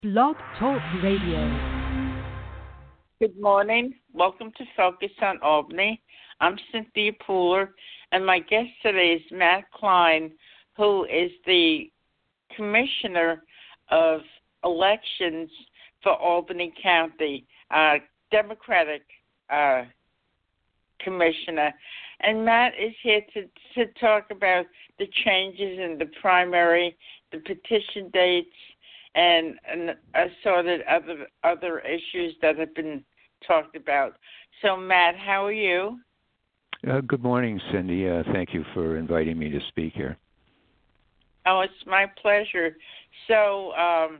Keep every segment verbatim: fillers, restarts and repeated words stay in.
Blog Talk Radio. Good morning. Welcome to Focus on Albany. I'm Cynthia Pooler, and my guest today is Matt Klein, who is the Commissioner of Elections for Albany County, uh, Democratic uh, Commissioner. And Matt is here to, to talk about the changes in the primary, the petition dates, and, and assorted other other issues that have been talked about. So, Matt, how are you? Uh, good morning, Cindy. Uh, thank you for inviting me to speak here. Oh, it's my pleasure. So, um,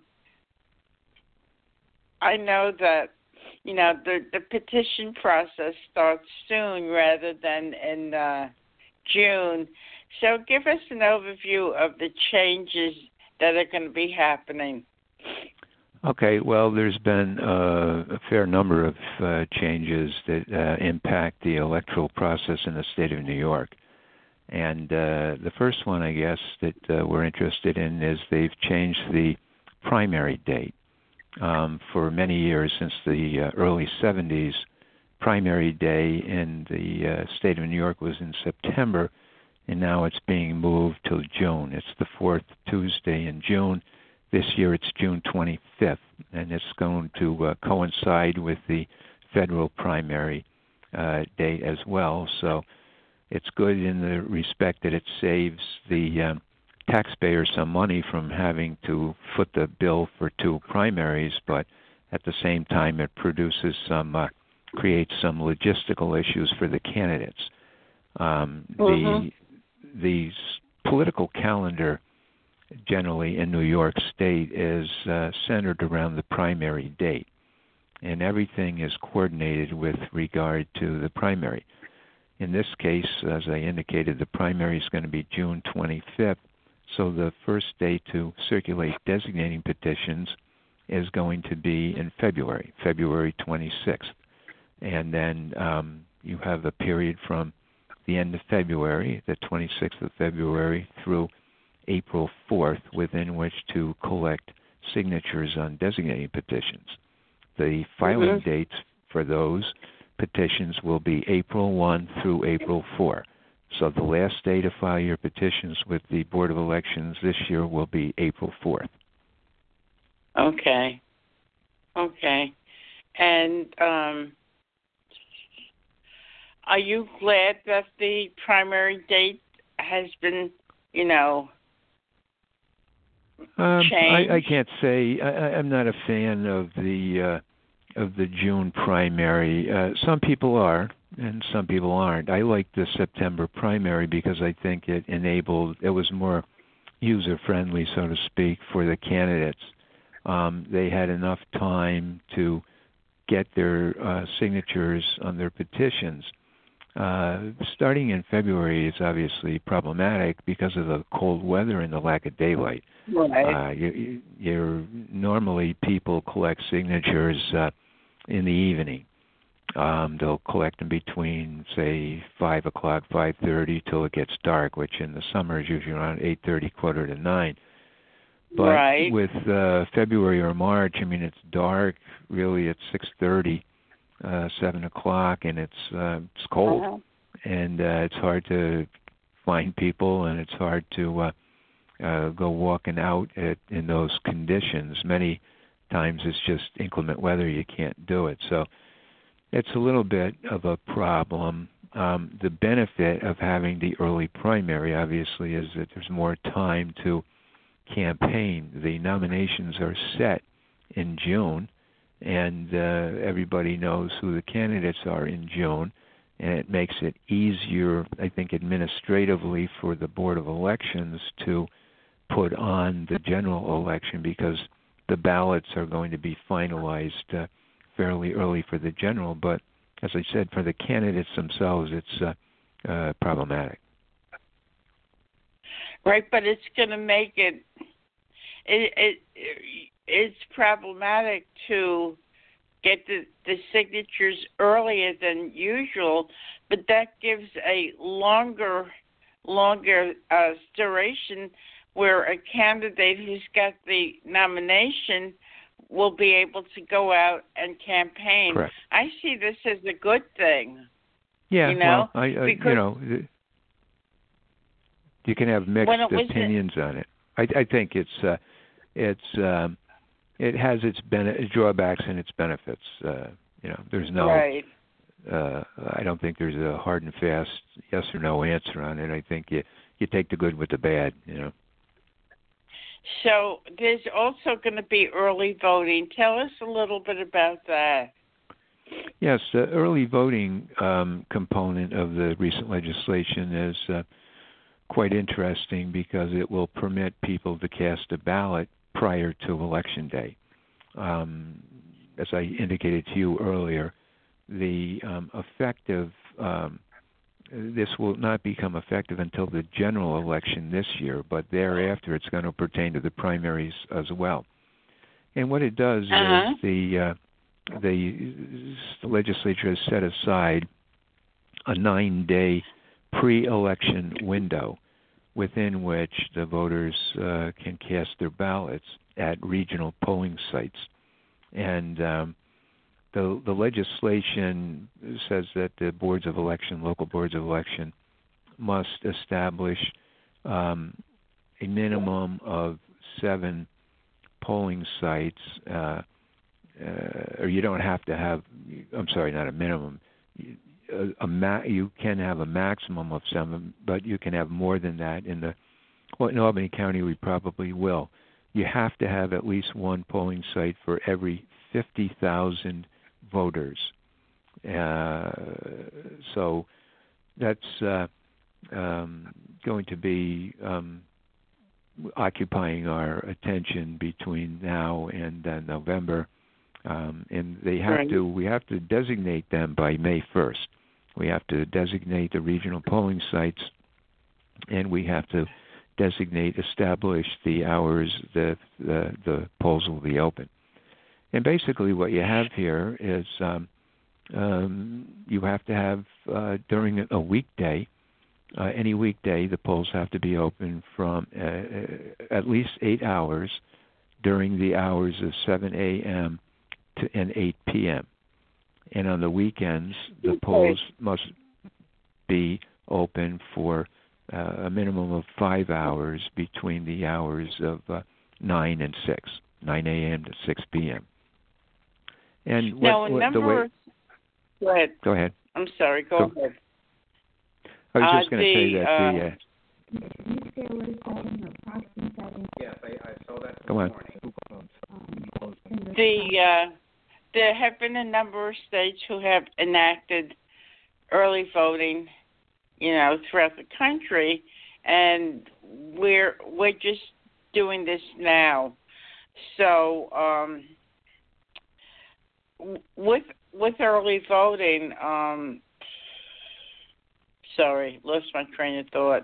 I know that, you know, the, the petition process starts soon rather than in uh, June. So give us an overview of the changes that are going to be happening. Okay, well, there's been uh, a fair number of uh, changes that uh, impact the electoral process in the state of New York. And uh, the first one, I guess, that uh, we're interested in is they've changed the primary date. Um, for many years, since the uh, early seventies, primary day in the uh, state of New York was in September, and now it's being moved till June. It's the fourth Tuesday in June. This year it's June twenty-fifth, and it's going to uh, coincide with the federal primary uh, date as well. So it's good in the respect that it saves the um, taxpayer some money from having to foot the bill for two primaries, but at the same time it produces some, uh, creates some logistical issues for the candidates. Um, mm-hmm. The the political calendar generally in New York State is uh, centered around the primary date, and everything is coordinated with regard to the primary. In this case, as I indicated, the primary is going to be June twenty-fifth, so the first day to circulate designating petitions is going to be in February, February twenty-sixth. And then um, you have a period from the end of February, the twenty-sixth of February, through April fourth, within which to collect signatures on designating petitions. The filing mm-hmm. dates for those petitions will be April first through April fourth. So the last day to file your petitions with the Board of Elections this year will be April fourth. Okay. Okay. And um, are you glad that the primary date has been, you know, um, changed? I, I can't say. I, I'm not a fan of the uh, of the June primary. Uh, some people are, and some people aren't. I like the September primary because I think it enabled, it was more user-friendly, so to speak, for the candidates. Um, they had enough time to get their uh, signatures on their petitions. Uh, starting in February is obviously problematic because of the cold weather and the lack of daylight. Right. Uh, you, you're, normally people collect signatures uh, in the evening. Um, they'll collect them between, say, five o'clock, five thirty, till it gets dark, which in the summer is usually around eight thirty, quarter to nine. But right. with uh, February or March, I mean, it's dark really at six thirty, uh, seven o'clock, and it's uh, it's cold, uh-huh. and uh, it's hard to find people, and it's hard to uh, uh, go walking out at, in those conditions. Many times it's just inclement weather; you can't do it. So it's a little bit of a problem. Um, the benefit of having the early primary, obviously, is that there's more time to campaign. The nominations are set in June, and uh, everybody knows who the candidates are in June, and it makes it easier, I think, administratively for the Board of Elections to put on the general election because the ballots are going to be finalized uh, fairly early for the general. But as I said, for the candidates themselves, it's uh, uh, problematic. Right, but it's going to make it, it, it, it's problematic to get the, the signatures earlier than usual, but that gives a longer, longer uh, duration where a candidate who's got the nomination will be able to go out and campaign. Correct. I see this as a good thing. Yeah, you know, well, I, I because you know, you can have mixed opinions on it. I, I think it's uh, it's um, it has its bene- drawbacks and its benefits. Uh, you know, there's no. Right. Uh, I don't think there's a hard and fast yes or no answer on it. I think you you take the good with the bad. You know. So there's also going to be early voting. Tell us a little bit about that. Yes, the early voting um, component of the recent legislation is uh, quite interesting because it will permit people to cast a ballot prior to Election Day. Um, as I indicated to you earlier, the um, effective um, this will not become effective until the general election this year, but thereafter it's going to pertain to the primaries as well. And what it does uh-huh. is the uh, the legislature has set aside a nine-day pre-election window within which the voters uh, can cast their ballots at regional polling sites. And um, the, the legislation says that the boards of election, local boards of election, must establish um, a minimum of seven polling sites, uh, uh, or you don't have to have, I'm sorry, not a minimum, a, a ma- you can have a maximum of seven, but you can have more than that. In the, well, in Albany County, we probably will. You have to have at least one polling site for every fifty thousand voters. Uh, so that's uh, um, going to be um, occupying our attention between now and uh, November. Um, and they have right. to. We have to designate them by May first. We have to designate the regional polling sites, and we have to designate, establish the hours that the, the polls will be open. And basically, what you have here is um, um, you have to have uh, during a weekday, uh, any weekday, the polls have to be open from uh, at least eight hours during the hours of seven a.m. to and eight p.m. And on the weekends, the polls must be open for uh, a minimum of five hours between the hours of uh, nine and six, nine a.m. to six p.m. And what, now, a what, number the way, of, go ahead. Go ahead. I'm sorry. Go, go. ahead. I was uh, just going to say that uh, the. Uh, yes, I, I saw that. Go on. The uh, there have been a number of states who have enacted early voting, you know, throughout the country, and we're we're just doing this now. So um, with with early voting, um, sorry, lost my train of thought.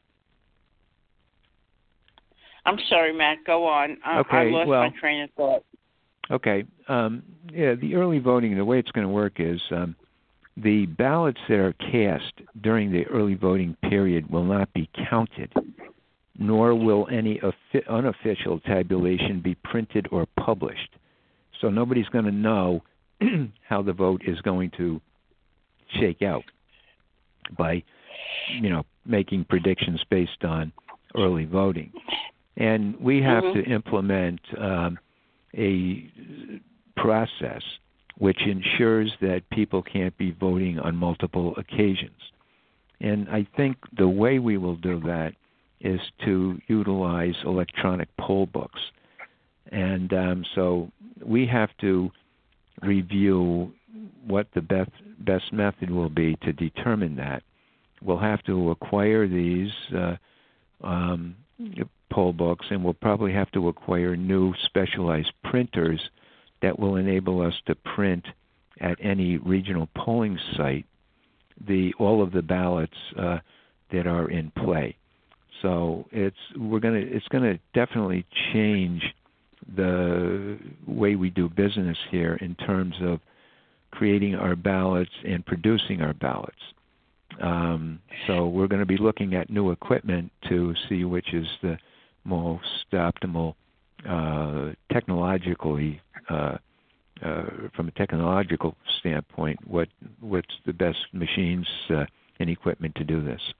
I'm sorry, Matt. Go on. I, okay, I lost well, my train of thought. Okay. Um, yeah, the early voting, the way it's going to work is um, the ballots that are cast during the early voting period will not be counted, nor will any unofficial tabulation be printed or published. So nobody's going to know how the vote is going to shake out by, you know, making predictions based on early voting. And we have mm-hmm. to implement um, a process which ensures that people can't be voting on multiple occasions. And I think the way we will do that is to utilize electronic poll books. And um, so we have to review what the best, best method will be to determine that. We'll have to acquire these uh, um, poll books, and we'll probably have to acquire new specialized printers that will enable us to print at any regional polling site the all of the ballots uh, that are in play. So it's we're gonna it's gonna definitely change the way we do business here in terms of creating our ballots and producing our ballots. Um, so we're going to be looking at new equipment to see which is the most optimal, uh, technologically uh, uh, from a technological standpoint, what what's the best machines uh, and equipment to do this?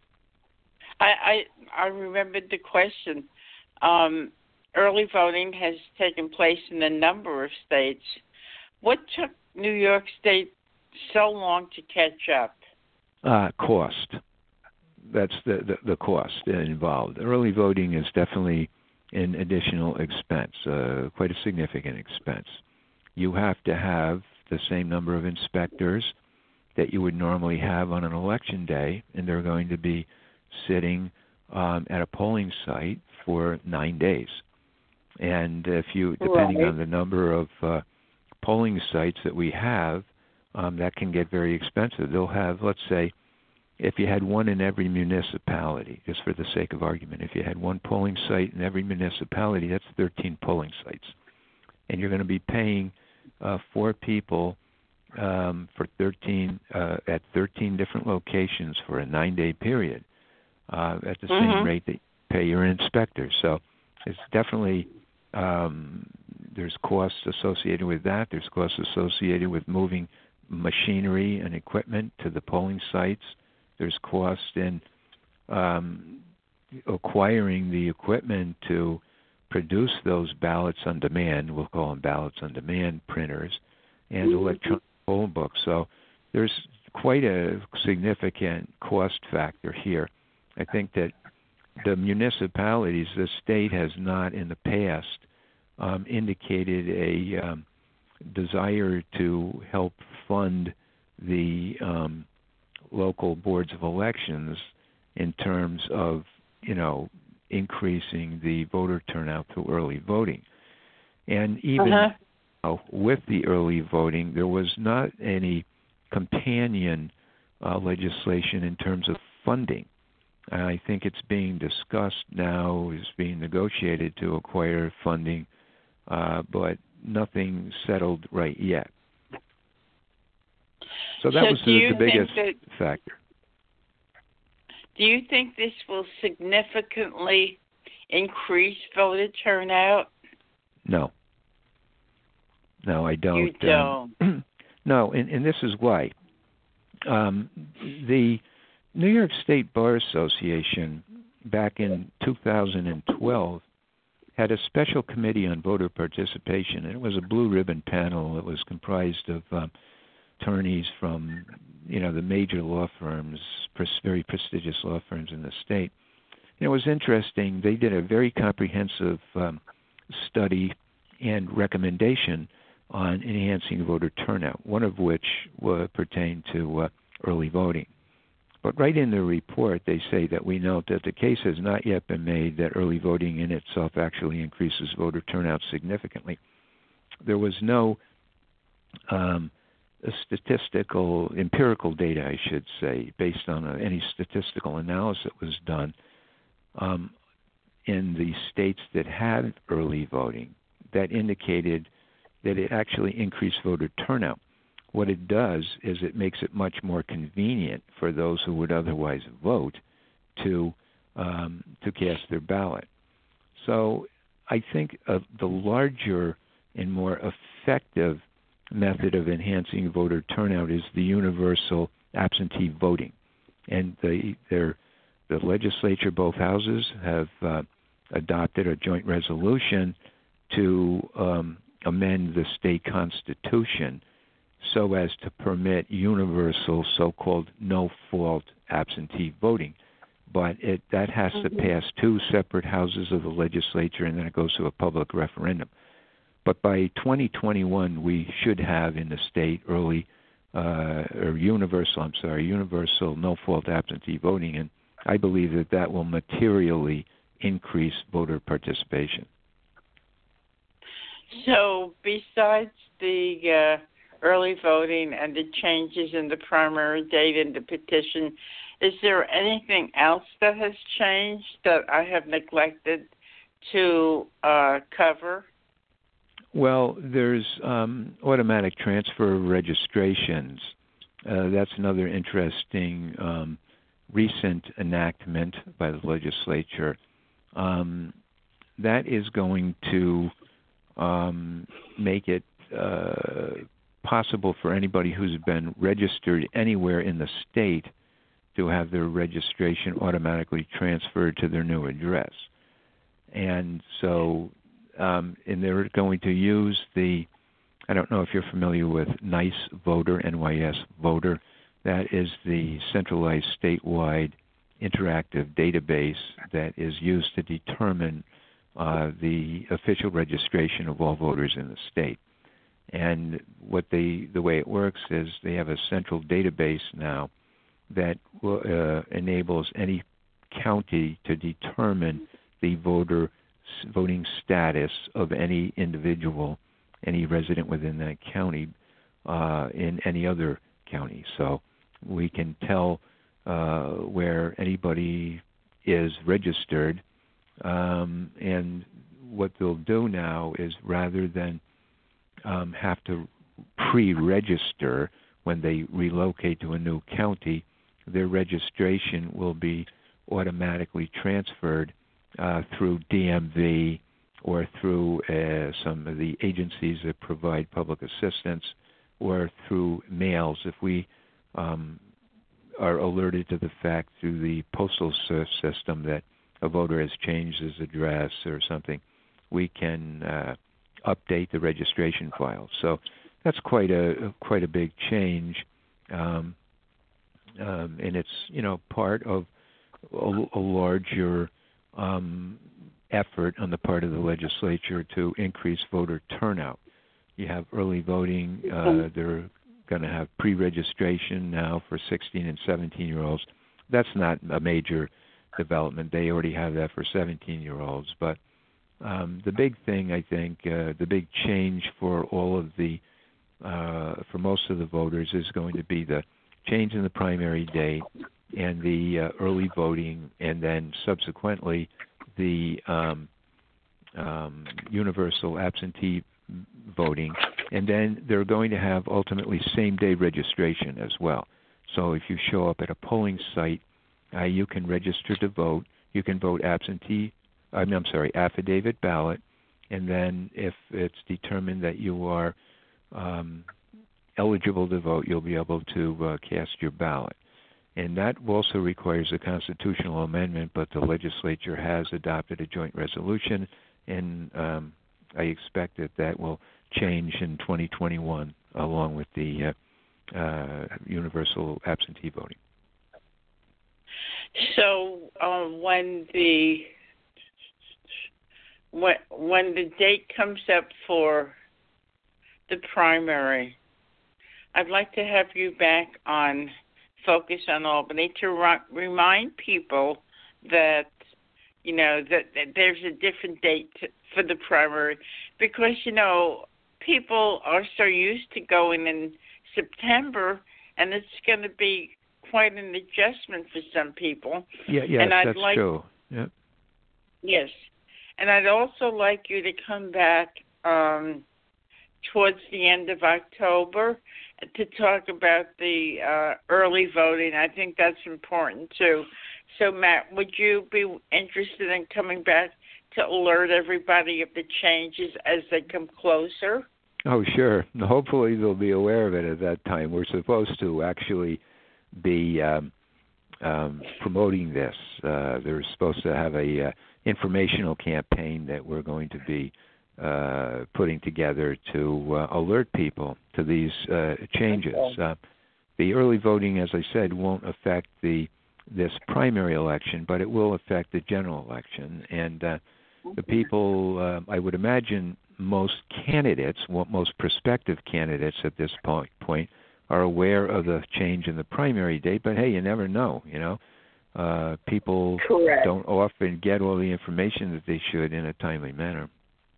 I I, I remembered the question. Um, early voting has taken place in a number of states. What took New York State so long to catch up? Uh, cost. That's the, the, the cost involved. Early voting is definitely an additional expense, uh, quite a significant expense. You have to have the same number of inspectors that you would normally have on an election day, and they're going to be sitting um, at a polling site for nine days. And if you, depending right. on the number of uh, polling sites that we have, um, that can get very expensive. They'll have, let's say, if you had one in every municipality, just for the sake of argument, if you had one polling site in every municipality, that's thirteen polling sites. And you're going to be paying uh, four people um, for thirteen uh, at thirteen different locations for a nine-day period uh, at the mm-hmm. same rate that you pay your inspectors. So it's definitely, um, there's costs associated with that. There's costs associated with moving machinery and equipment to the polling sites. There's cost in um, acquiring the equipment to produce those ballots on demand. We'll call them ballots on demand printers and mm-hmm. electronic poll books. So there's quite a significant cost factor here. I think that the municipalities, the state has not in the past um, indicated a um, desire to help fund the um, local boards of elections in terms of, you know, increasing the voter turnout through early voting. And even uh-huh. you know, with the early voting, there was not any companion uh, legislation in terms of funding. I think it's being discussed now, is being negotiated to acquire funding, uh, but nothing settled right yet. So that so was the, the biggest that, factor. Do you think this will significantly increase voter turnout? No. No, I don't. You don't? Um, no, and, and this is why. Um, the New York State Bar Association, back in two thousand twelve, had a special committee on voter participation, and it was a blue ribbon panel that was comprised of um, attorneys from, you know, the major law firms, very prestigious law firms in the state. And it was interesting. They did a very comprehensive um, study and recommendation on enhancing voter turnout, one of which uh, pertained to uh, early voting. But right in the report, they say that we note that the case has not yet been made that early voting in itself actually increases voter turnout significantly. There was no um, statistical, empirical data, I should say, based on a, any statistical analysis that was done um, in the states that had early voting that indicated that it actually increased voter turnout. What it does is it makes it much more convenient for those who would otherwise vote to um, to cast their ballot. So I think uh, the larger and more effective method of enhancing voter turnout is the universal absentee voting. And the, the legislature, both houses, have uh, adopted a joint resolution to um, amend the state constitution so as to permit universal so-called no-fault absentee voting. But it, that has mm-hmm. to pass two separate houses of the legislature, and then it goes to a public referendum. But by twenty twenty-one, we should have in the state early, uh, or universal, I'm sorry, universal no-fault absentee voting, and I believe that that will materially increase voter participation. So besides the uh, early voting and the changes in the primary date and the petition, is there anything else that has changed that I have neglected to uh, cover? Well, there's um, automatic transfer of registrations. Uh, that's another interesting um, recent enactment by the legislature. Um, that is going to um, make it uh, possible for anybody who's been registered anywhere in the state to have their registration automatically transferred to their new address. And so, um, and they're going to use the, I don't know if you're familiar with NICE Voter, N Y S Voter. That is the centralized statewide interactive database that is used to determine uh, the official registration of all voters in the state. And what they, the way it works is they have a central database now that uh, enables any county to determine the voter voting status of any individual, any resident within that county, uh, in any other county. So we can tell uh, where anybody is registered, um, and what they'll do now is rather than um, have to pre-register when they relocate to a new county, their registration will be automatically transferred uh, through D M V or through uh, some of the agencies that provide public assistance, or through mails. If we um, are alerted to the fact through the postal system that a voter has changed his address or something, we can uh, update the registration file. So that's quite a quite a big change. Um, Um, and it's, you know, part of a, a larger um, effort on the part of the legislature to increase voter turnout. You have early voting. Uh, they're going to have pre-registration now for sixteen and seventeen-year-olds. That's not a major development. They already have that for seventeen-year-olds. But um, the big thing, I think, uh, the big change for all of the, uh, for most of the voters is going to be the change in the primary date and the uh, early voting, and then subsequently the um, um, universal absentee voting. And then they're going to have ultimately same-day registration as well. So if you show up at a polling site, uh, you can register to vote. You can vote absentee, I mean, I'm sorry, affidavit ballot, and then if it's determined that you are um, eligible to vote, you'll be able to uh, cast your ballot. And that also requires a constitutional amendment, but the legislature has adopted a joint resolution, and um, I expect that that will change in twenty twenty-one along with the uh, uh, universal absentee voting. So um, when the when, when the date comes up for the primary, I'd like to have you back on Focus on Albany to re- remind people that, you know, that, that there's a different date to, for the primary, because, you know, people are so used to going in September, and it's going to be quite an adjustment for some people. Yeah, yes, and I'd that's like, true. Yep. Yes. And I'd also like you to come back um, towards the end of October to talk about the uh, early voting. I think that's important, too. So, Matt, would you be interested in coming back to alert everybody of the changes as they come closer? Oh, sure. Hopefully they'll be aware of it at that time. We're supposed to actually be um, um, promoting this. Uh, they're supposed to have a uh, informational campaign that we're going to be Uh, putting together to uh, alert people to these uh, changes. Okay. Uh, the early voting, as I said, won't affect the this primary election, but it will affect the general election. And uh, the people, uh, I would imagine, most candidates, most prospective candidates at this point, point, are aware of the change in the primary date. But hey, you never know. You know, uh, people Correct. don't often get all the information that they should in a timely manner.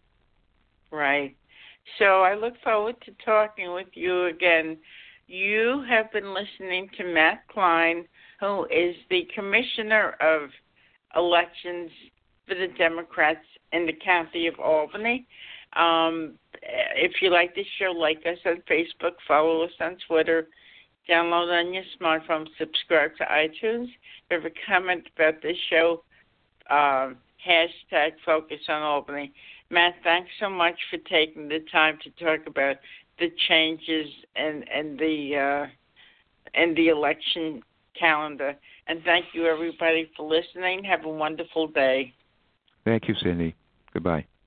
Right. So I look forward to talking with you again. You have been listening to Matt Klein, who is the Commissioner of Elections for the Democrats in the County of Albany. Um, if you like this show, like us on Facebook, follow us on Twitter, download on your smartphone, subscribe to iTunes. If you have a comment about this show, uh, hashtag Focus on Albany. Matt, thanks so much for taking the time to talk about the changes and and the uh, and the election calendar. And thank you, everybody, for listening. Have a wonderful day. Thank you, Cindy. Goodbye.